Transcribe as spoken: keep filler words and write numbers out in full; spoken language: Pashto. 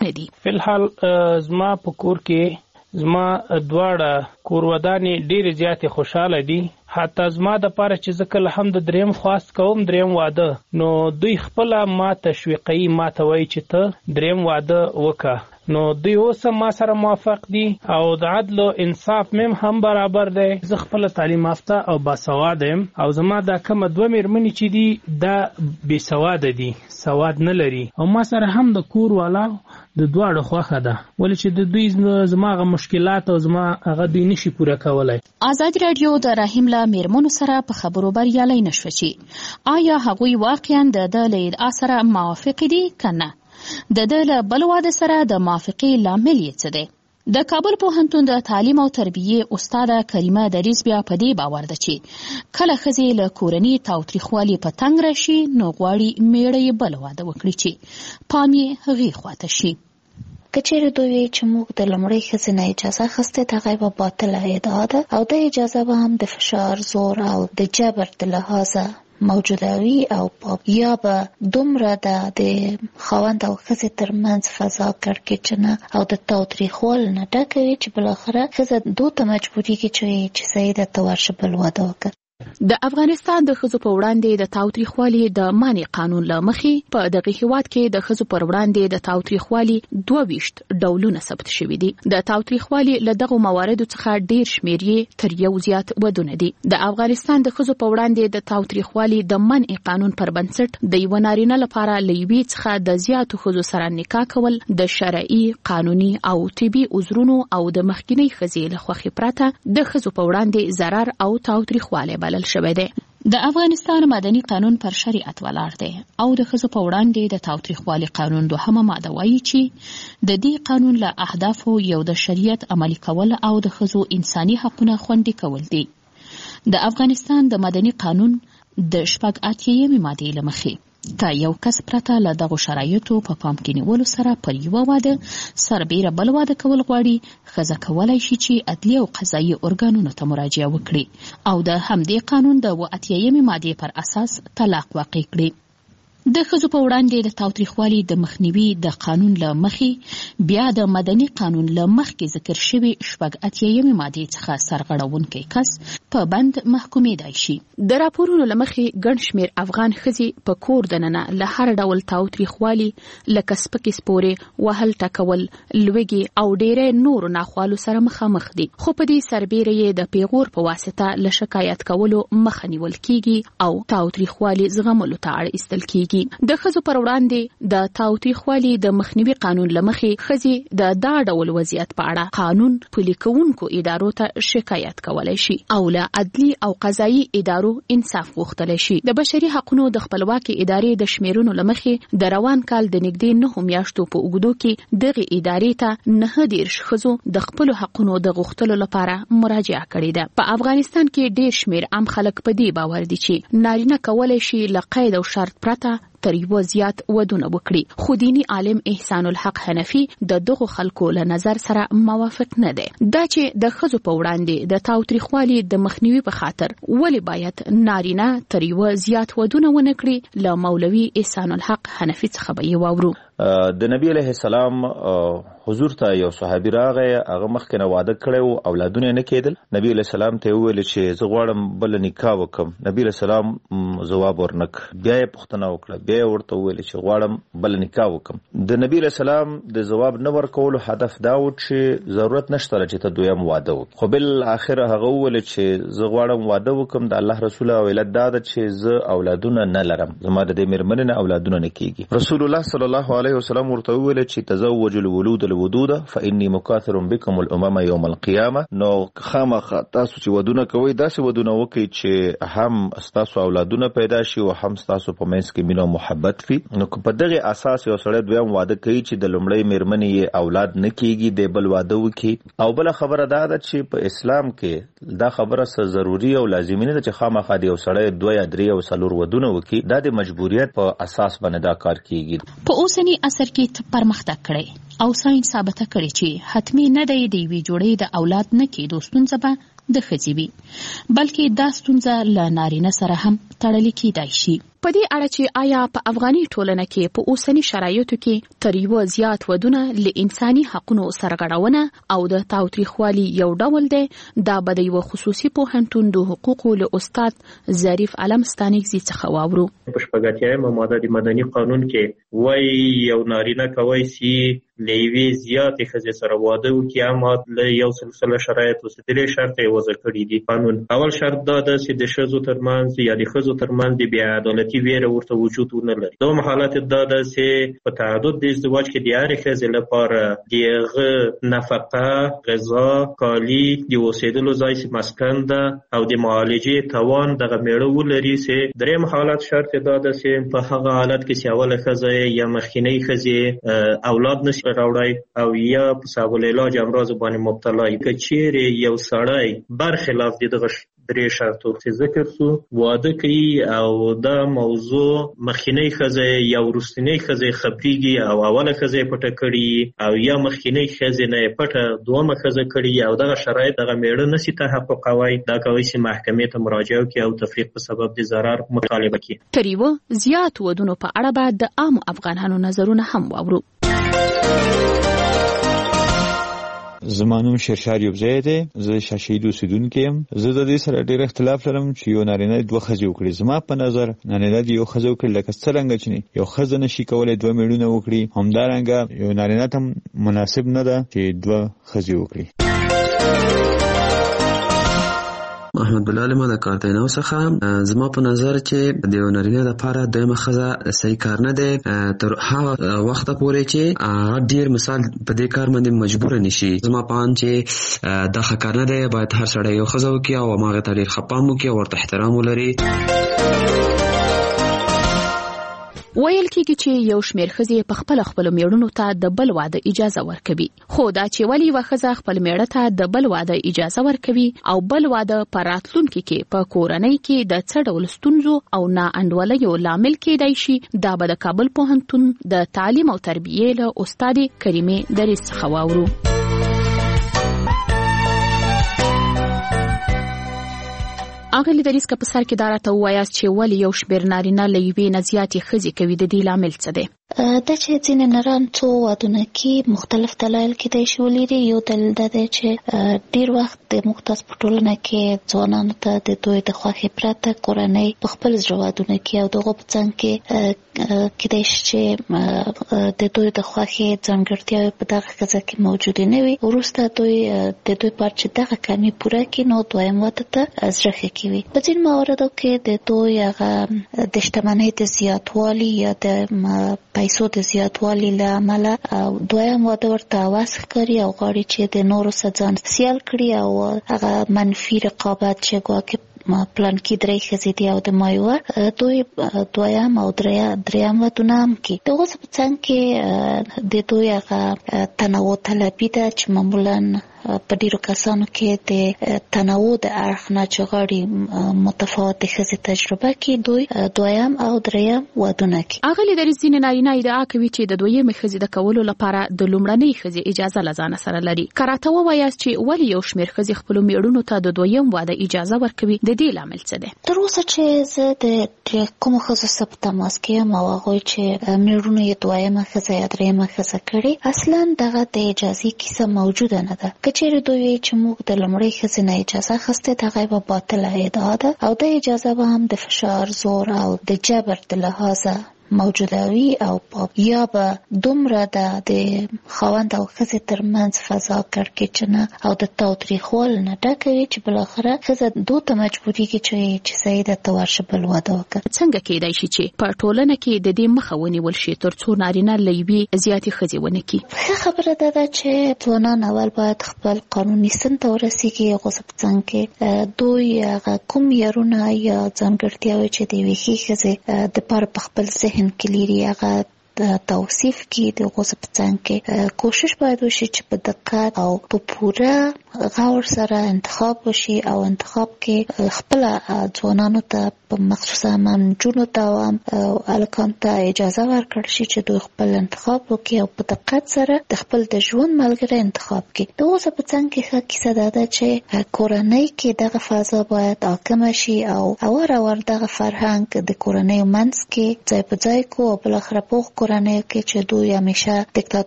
نه دي. فلحال زما په کور کې زما دواړه کورودانې ډېرې زیاتې خوشحاله دي. حتی زما د پاره چې زه کله هم د دریم خواست کوم دریم واده، نو دوی خپله ما تشویقوي، ما ته وایي چې ته دریم واده وکړه. نو دوی اوس هم ما سره موافق دي او د عدل و انصاف مم هم برابر دی. زه خپله تعلیم یافته او باسواده یم او زما دا کومه دوه مېرمنې چې دي دا بېسواده دي، سواد نه لري او ما سره هم د کور والا د دواړو خوښه ده، ولې چې د دوی زما هغه مشکلات او زما هغه دوی نشي پوره کولی. ازادي راډیو د رحیم له مېرمنو سره په خبرو بریالی نه شوه چې آیا هغوی واقعا د ده له ادعا سره موافق دي که نه. د ده له بل واده سره د موافقې لامل یې څه دی؟ د کابل پوهنتون د تعلیم او تربیې استاده کریمه دریز بیا په دې باور ده چې کله ښځې له کورني تاوتریخوالي په تنګ راشي نو غواړي میړه یې بل واده وکړي چې پام یې هغې خواته شي. که چیرې دوی وایي چې موږ د لومړۍ ښځې نه اجازه اخیستې، دغه یوه باطله ادعا ده او د اجازه به هم د فشار، زور او د جبر د لحاظه موجوده وي او یا به دومره ده د خاوند او ښځې ترمنځ فضا کړکېچنه او د تاوتریخوالي نه ډکه وي چې بالاخره ښځه دو ته مجبورېږي چې چې سیده ته ورشه بل واده وکړه. د افغانستان د ښځو په وړاندې د تاوتریخوالي د منع قانون له مخې په دغه هیواد کې د ښځو پر وړاندې د تاوتریخوالي دوه ویشت ډولونه ثبت شوي دي. د تاوتریخوالي له دغو مواردو څخه ډیر شمېر یې تر یو زیات ودونه دي. د افغانستان د ښځو په وړاندې د تاوتریخوالي د منع قانون پر بنسټ د یوه نارینه لپاره له یوې څخه د زیاتو ښځو سره نکاح کول د شرعي، قانوني او طبي عذرونو او د مخکینۍ ښځې له خوښې پرته د ښځو په وړاندې ضرر او تاوتریخوالی بلل شوی دی. د افغانستان مدني قانون پر شریعت ولاړ دی او د ښځو په وړاندې د تاوتریخوالي قانون دوهمه ماده وایي چې د دې قانون له اهدافو یو د شریعت عملي کول او د ښځو انساني حقونه خوندي کول دي. د افغانستان د مدني قانون د شپږ اتیایمې مادې له مخې که یو کس پرته له دغو شرایطو په پام کې نیولو سره پر یوه واده سربیره بل واده کول غواړي، ښځه کولی شي چې عدلي او قضایي ارګانونو ته مراجعه وکړي او د همدې قانون د اووه اتیایمې مادې پر اساس طلاق واقع کړي. د ښځو په وړاندې د تاوتریخوالي د مخنیوي د قانون له مخې بیا د مدني قانون له مخکې ذکر شوي شپږ اتیایمې مادې څخه سرغړونکی کس په بند محکومېدای شي. د راپورونو له مخې ګڼ شمېر افغان ښځې په کور دننه له هر ډول تاوتریخوالي لکه سپکې سپورې، وهل ټکول، لوږې او ډېری نورو ناخوالو سره مخامخ دي، خو په دې سربیره یې د پیغور په واسطه له شکایت کولو مخه نیول کیږي او تاوتریخوالي زغملو ته اړ ایستل کیږي. د ښځو پر وړاندې د تاوتریخوالي د مخنیوي قانون له مخې ښځې د دا ډول وضعیت په اړه قانون پلي کوونکو ادارو ته شکایت کولی شي او له عدلي او قضایي ادارو انصاف غوښتلی شي. د بشري حقونو د خپلواکې ادارې د شمیرونو له مخې د روان کال د نږدې نهو میاشتو په اوږدو کې دغې ادارې ته نهه دېرش ښځو د خپلو حقونو د غوښتلو لپاره مراجعه کړې ده. په افغانستان کې ډېر شمېر عام خلک په دې باور دي چې نارینه کولی شي له قید او شرط پرته تر یوه زیات ودونه وکړي، خو دیني عالم احسان الحق حنفي د دغو خلکو له نظر سره موافق نه دی. دا چې د ښځو په وړاندې د تاوتریخوالي د مخنیوي په خاطر ولې باید نارینه تر یوه زیات ودونه ونه کړي، له مولوي احسان الحق حنفي څخه به یې واورو. د نبی علیه السلام حضور ته یو صحابي راغی، هغه مخکې نه واده کړی و، اولادونه نه کېدل. نبی علیه السلام ته یې وویل چې زه غواړم بله نکاح وکړم. نبی علیه السلام ځواب ورنکړ. بیا یې پوښتنه وکړه، بیا یې ورته وویل چې غواړم بله نکاح وکړم. د نبی علیه السلام د ځواب نه ورکولو هدف دا و چې ضرورت نشته چې ته دویم واده وکړې، خو بالاخره هغه وویل چې زه غواړم واده وکړم، د الله رسول او علت دا ده چې زه اولادونه نه لرم، زما د دې مېرمنې نه اولادونه نه کېږي. رسول الله صلی الله علیه وسلم ورته وویل چې تزوج الولود الودود فإني مکاثر بكم الامم یوم القیامه. نو خامخا تاسو چې ودونه کوئ داسې ودونه وکړئ چې هم ستاسو اولادونه پیدا شي او هم ستاسو په منځ کې مینه او محبت وي. نو په دغه اساس یو سړی دویم واده کوي چې د لومړۍ مېرمنې یې اولاد نه کېږي، دی بل واده وکړي. او بله خبره دا ده چې په اسلام کې دا خبره څه ضروري او لازمي نه ده چې خامخا د یو سړی دوه یا درې او څلور ودونه وکړي، دا د مجبوریت په اساس باندې دا کار کېږي. په اوسني عصر کې پرمختګ کړی او ساينس ثابته کړې چې حتمی نه دی د یوې جوړې د اولاد نه کېدو ستونزه به د ښځې وي، بلکې دا ستونزه له نارینه سره هم تړلې کېدای شي. په دې اړه چې آیا په افغاني ټولنه کې په اوسني شرایطو کې تر یو زیات ودونه له انساني حقوقو سرغړونه او د تاوتریخوالي یو ډول دی، دا به د یو خصوصي پوهنتون د حقوقو له استاد ظریف علم ستانکزي څخه واورو. په شپږاتیایم ماده د مدني قانون کې وایي یو نارینه کوي چې له یوې زیاتې ښځې سره واده وکړي، اما له یو سلسله شرایطو څخه درې شرطه یې وضع کړي دي قانون. اول شرط دا ده چې د ښځو ترمنځ یا د ښځو ترمنځ د بې عدالتي ویره ورته وجود ونه لري. دوم حالت دا ده چې په تعدد د ازدواج کې د هرې ښځې لپاره د هغه نفقه، غذا، کالي، د اوسېدلو ځای مسکن ده او د معالجې توان دغه میړه ولري. چې دریم حالت شرط دا ده چې په هغه حالت کې چې اوله ښځه یا مخکینۍ ښځې اولاد نشي راوړی او یا په سبب العلاج امراض باندې مبتلا وي، که چیرې یو سړی برخلاف د دغه درې شرطو چې ذکر سو واده کوي او دا موضوع مخکینۍ ښځه یا وروستنۍ ښځه خبريږي او اوله ښځه پټه کړي او یا مخکینۍ ښځه نه پټه دومره ښځه کړي او دغه شرایط دغه میړه نشي تحققوي، دا کوي چې محکمې ته مراجعه وکړي او تفریق په سبب د ضرر مطالبه کوي. تر یو زیات ودونو په اړه به د عام افغانانو نظرونه هم واورو. زمانوم شیرشار یوبزی دی، زه شاشید اوسیدونکی یم. زه د دې سره ډېر اختلاف لرم چې یو نارینه دوه ښځې وکړي. زما په نظر نارینه د یو ښځه وکړي لکه څرنګه چې یو ښځه نشي کولی دوه میړونه وکړي، همدارنګه یو نارینه ته مناسب نه ده چې دوه ښځې وکړي. محمد بلال ما د کارتینو څخه زما په نظر چې د نارینه لپاره دویمه ښځه صحیح کار نه دی تر هغه وخت پورې چې هغه ډیر مثال په دې کار باندې مجبور نشي. زما په اند چې دا ښه کار نه دی، باید هر سړی یو ښځه وکړي او هغه ته ډیر ښه پام وکړي او ورته احترام ولري. ویل کېږي چې یو شمېر ښځې په خپل خپل میړونو ته د بل واده اجازه ورکوي، خو دا چې ولې یوه ښځه خپل میړه ته د بل واده اجازه ورکوي او بل واده په راتلونکي کې په کورنۍ کې د څه ډول ستونزو او نا انډولیو لامل کېدای شي، دا به د کابل پوهنتون د تعلیم او تربیې له استاد کریمې دریس څخه واورو. اغلی دریس که په سر کې دا راته ووایاست چې ولې یو شمېر نارینه له یوې نه زیاتې ښځې کوي، د دې لامل څه دی؟ دا چې ځینې نران څو وادونه کې مختلف دلایل کېدای شي ولري. یو دلیل دا دی چې ډیر وخت د موږ تاسو په ټولنه کې ځوانانو ته د دوی د خوښې پرته کورنۍ په خپل زړه وادونه کې او دغه په څنګ کې کېدای شي چې د دوی د خوښې ځانګړتیاوې په دغه ښځه کې موجودې نه وي. وروسته دوی د دوی پر چې دغه کمي پوره کړي نو دویم واده ته زړه ښه کوي. په ځینو مواردو کې د دوی هغه د شتمنۍ د زیاتوالي یا د پیسو د زیاتوالي له امله دویم واده ورته هوس ښکاري او غواړي چې د نورو سره ځان سیال کړي او هغه منفي رقابت چې ګواکې پلان کې درې ښځې دي او د مایوه دوی دویم او دریم ودونه هم کوي. دغه څه په څنګ کې د دوی هغه تنوع طلبي ده چې معمولا په ډیرو کسانو کې د تنوع د اړخ نه چې غواړي متفاوت ښځې تجربه کړي دوی دویم او دریم ودونه کوي. اغلی دریس ځینې نارینه ادعا کوي چې د دویمې ښځې د کولو لپاره د لومړنۍ ښځې اجازه له ځانه سره لري. که راته ووایاست چې ولې یو شمېر ښځې خپلو میړونو ته د دویم واده اجازه ورکوي، د دې لامل څه دی؟ تر اوسه چې زه د کومو ښځو سره په تماس کې یم او هغوی چې میړونو یې دویمه ښځه یا دریمه ښځه کړې، اصلا دغه د اجازې کیسه موجوده نه ده. که چیرې دوی چې موږ د لومړۍ ښځې نه اجازه اخیستې، دغه یوه باطله ادعا ده او د اجازه به هم د فشار، زور او د جبر د لحاظه موجوده وي او یا به دومره د خاوند او ښځې ترمنځ فضا کړکېچنه او د تاوتریخوالي نه ډکه وي چې بالاخره ښځه دو ته مجبورېږي چې چې صحیح ده ته ورشه بل واده وکړه. څنګه کېدای شي چې په ټولنه کې د دې مخه ونیول شي تر څو نارینه له یوې زیاتې ښځې ونه کړي؟ ښه خبره دا ده چې ځوانان اول باید خپل قانوني سن ته ورسېږي. هغو څه په څنګ کې دوی هغه کوم معیارونه یا ځانګړتیاوې چې د یوې ښې ښځې دپاره په خپل ذهن کې لري هغه توصیف کې د غوسه په څنګ کې کوشش باید وشي چې په دقت او په پوره غور سره انتخاب وشي او انتخاب کې خپل ځوانانو ته په مخصوصا منجونو ته او الکان ته اجازه ورکړي شي چې دوی خپل انتخاب وکړي او په دقت سره د خپل د ژوند ملګری انتخاب کړي. د غوسه په څنګ کې ښه کیسه ده چې کورنۍ کې دغه فضا باید حاکمه شي او اور اور دغه فرهنګ د کورنۍ منځ کې ځای په ځای کو او بل اخر په کورنۍ کې چې دوی همیشه دیکتاتور